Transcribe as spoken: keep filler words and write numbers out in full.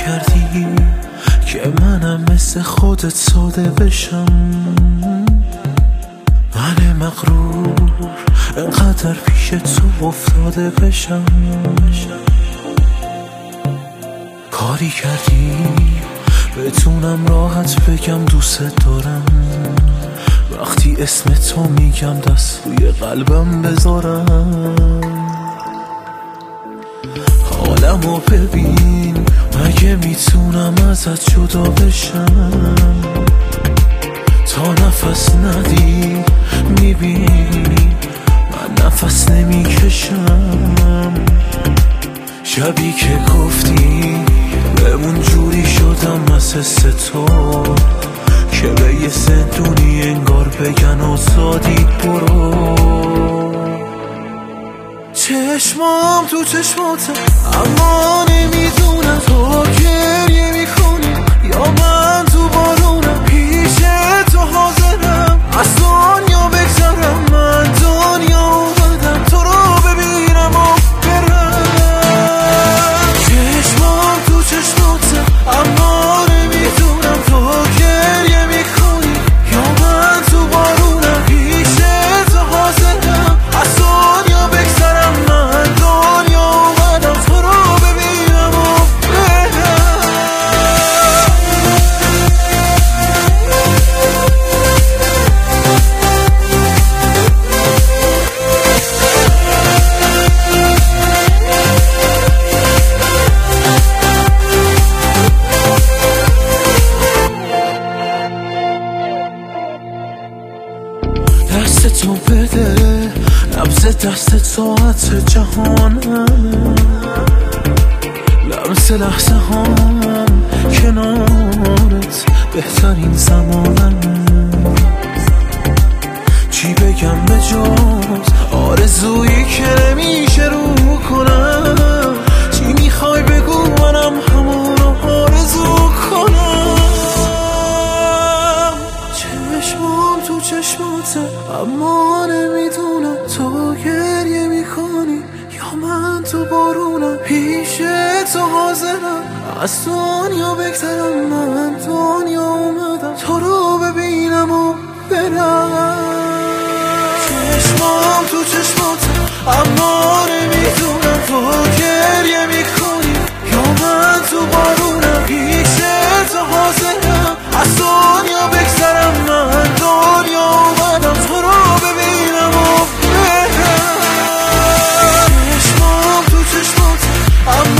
کردی که منم مثل خودت ساده بشم. من مغرور انقدر پیش تو افتاده بشم. کاری کردی بتونم راحت بگم دوست دارم. وقتی اسم تو میگم دست روی قلبم بذارم. حالمو ببین مگه میتونم ازت جدا بشم. تا نفس ندی میبینی من نفس نمیکشم. شبی که گفتی بمون جوری شدم از حس تو که به یه زندونی انگار بگن آزادی برو. چشمام تو چشماته اما نمیدونم تو گریه میکنی یا من تو بارونم. پیش تو حاضرم از دنیا بگذرم. من دنیا اومدم تو رو ببینم و برم. چشمام تو چشماته اما نمیدونم تو گریه میکنی یا من تو بارونم. پیش تو حاضرم از دنیا بگذرم. من دنیا اومدم تو رو ببینم و برم. دست تو بده نبض دست ساعت جهانم. لمس لحظه هم کنارت بهترین زمانم. چی بگم به جز آرزویی که نمیشه رو کنم. چی میخوای بگو منم همونو آرزو کنم. چشمام تو چشماته اما نمیدونم تو گریه میکنی یا من تو بارونم. پیش تو حاضرم از دنیا بگذرم. من دنیا اومدم تو رو ببینم و برم. چشمام تو چشماته اما نمیدونم تو